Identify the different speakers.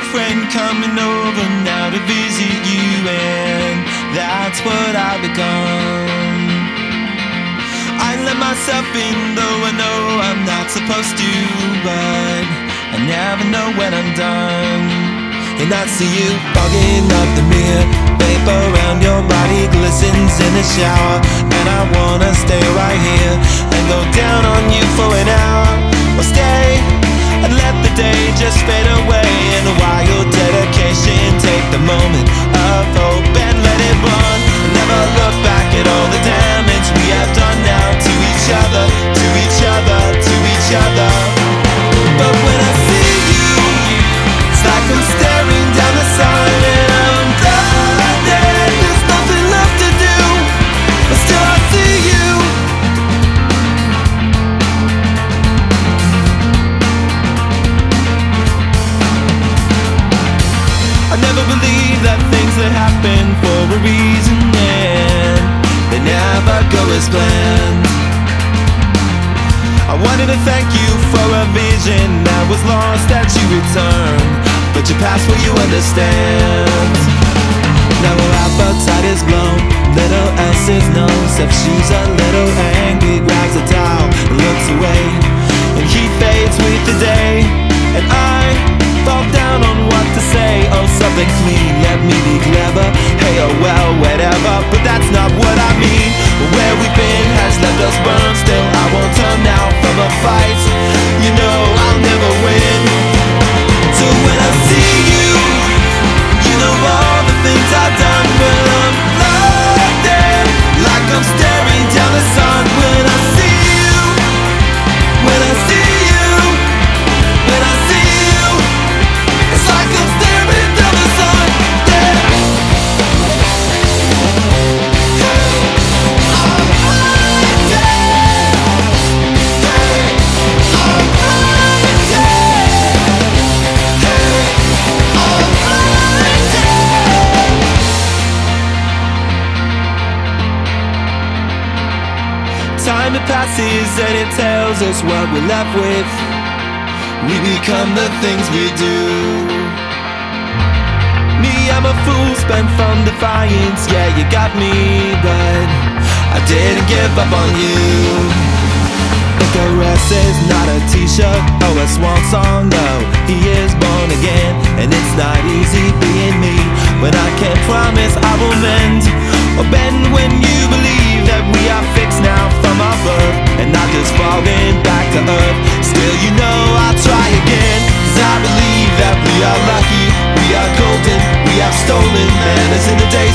Speaker 1: friend coming over now to visit you, and that's what I've become. I let myself in, though I know I'm not supposed to, but I never know when I'm done. And I see you fogging up the mirror, vapor around your body glistens in the shower, and I wanna stay right here and go down on you for an hour, or stay and let the day just fade away in a wild dedication. Take the moment of hope and let it run, and never look back at all the damage we have done now to each other, to each other, to each other. But when I see you, it's like I'm staring down the sun, and I'm blinded. There's nothing left to do, but still I see you. I never believed that things that happen for a reason, and they never go as planned. I wanted to thank you for a vision that was lost that you returned, but you passed what you understand. Now her appetite is blown, little else is known, except she's a little angry, grabs a towel, looks away, and he fades with the day, and I fall down on what to say. Oh, something clean, let me be clever. Hey, oh well, whatever, but that's not what I mean. Where we've been has left us burned. Still, I won't turn now from a fight. You know I'll never win. So when I see you, you know all the things I've done, but I'm blinded, like I'm staring down the sun. When I see you, when I see you, when I see you, it's like I'm staring down the sun. Yeah. Time it passes and it tells us what we're left with. We become the things we do. Me, I'm a fool spent from defiance. Yeah, you got me, but I didn't give up on you. Icarus is not a t-shirt or a swan song, no. He is born again, and it's not easy being me. But I can't promise I will mend or bend when you believe that we are fixed now from our birth, and not just falling back to earth. Still, you know I'll try again, 'cause I believe that we are lucky, we are golden, we have stolen manners in the day